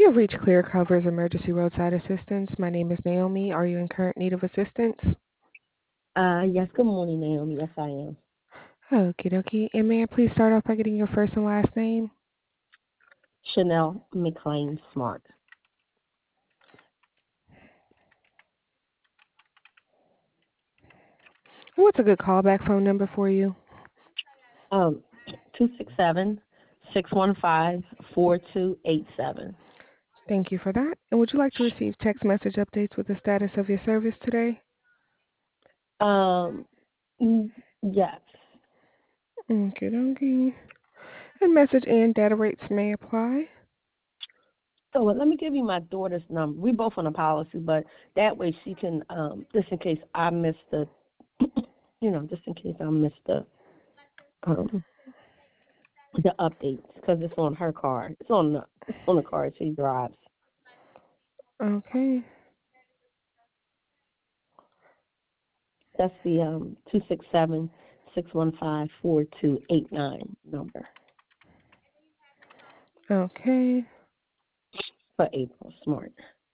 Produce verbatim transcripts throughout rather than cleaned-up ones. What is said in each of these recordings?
You've reached Clear Cover's Emergency Roadside Assistance. My name is Naomi. Are you in current need of assistance? Uh, yes, good morning, Naomi. Yes, I am. Okie dokie. And may I please start off by getting your first and last name? Chanel McLean Smart. What's a good callback phone number for you? Um, two six seven, six one five, four two eight seven. Thank you for that. And would you like to receive text message updates with the status of your service today? Um, mm, yes. Okie dokie. And message and data rates may apply. So well, let me give you my daughter's number. We both on a policy, but that way she can, um, just in case I miss the, you know, just in case I miss the, um, the updates because it's on her car. It's on the, it's on the car she drives. Okay. That's the um two six seven, six one five, four two eight nine number Okay. for April Smart.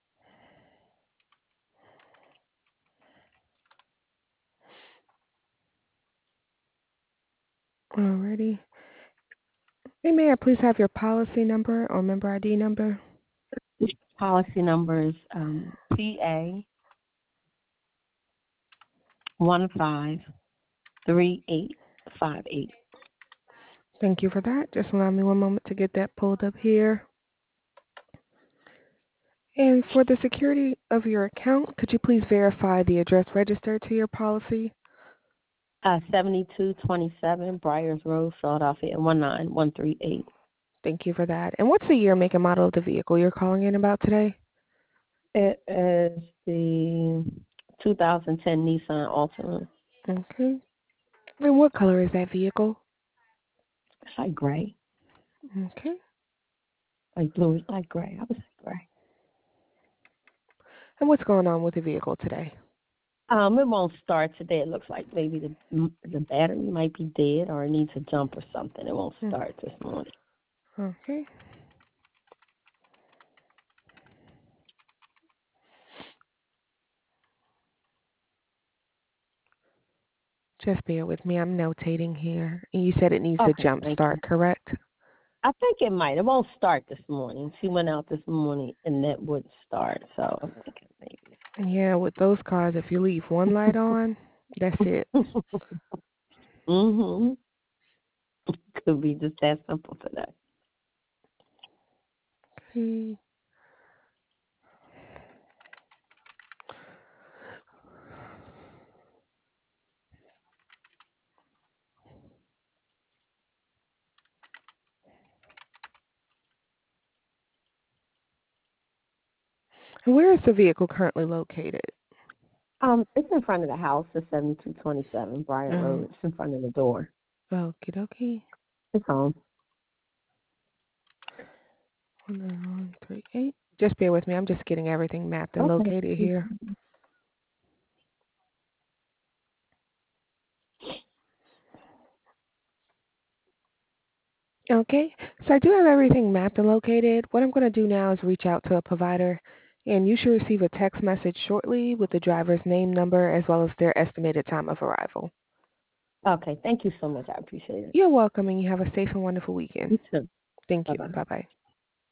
Alrighty. And may I please have your policy number or member I D number? Policy number is um, P A one five three eight five eight. Thank you for that. Just allow me one moment to get that pulled up here. And for the security of your account, could you please verify the address registered to your policy? Uh, seventy-two twenty-seven Briars Road, Philadelphia, one nine one three eight. Thank you for that. And what's the year, make, and model of the vehicle you're calling in about today? It is the two thousand ten Nissan Altima. Okay. And what color is that vehicle? It's like gray. Okay. Like blue is like gray. I would say gray. And what's going on with the vehicle today? Um, it won't start today. It looks like maybe the the battery might be dead or it needs a jump or something. It won't Hmm. start this morning. Okay. Just bear with me. I'm notating here. And you said it needs a Okay, jump thank you. start, correct? I think it might. It won't start this morning. She went out this morning and that would start. So I'm thinking maybe. Yeah, with those cars, if you leave one light on, that's it. mhm. Could be just that simple for that. Okay. Where is the vehicle currently located? Um, it's in front of the house. It's seventy-two twenty-seven Bryant Oh, Road. It's in front of the door. okie dokie. It's home. one nine three eight. Just bear with me. I'm just getting everything mapped and Okay. located here. Okay, so I do have everything mapped and located. What I'm going to do now is reach out to a provider, and you should receive a text message shortly with the driver's name, number, as well as their estimated time of arrival. Okay. Thank you so much. I appreciate it. You're welcome, and you have a safe and wonderful weekend. You too. Thank Bye you. bye. Bye-bye.